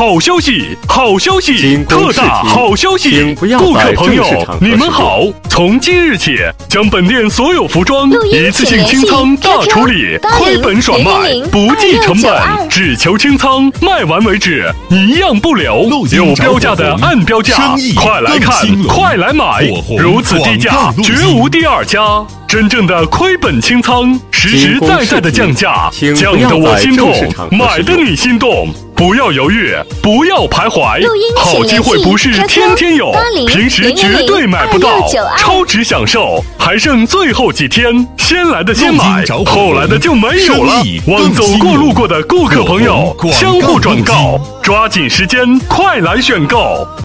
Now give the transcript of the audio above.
好消息，好消息！特大好消息！ 顾客朋友， 你们好！从今日起，将本店所有服装一次性清仓大处理，亏本爽卖，不计成本，只求清仓，卖完为止，一样不留。有标价的按标价，快来看，快来买！如此低价，绝无第二家。真正的亏本清仓，实实在在的降价，降得我心痛，买得你心动。不要犹豫，不要徘徊，好机会不是天天有，平时绝对买不到，超值享受还剩最后几天，先来的先买，后来的就没有了。望走过路过的顾客朋友相互转告，抓紧时间，快来选购。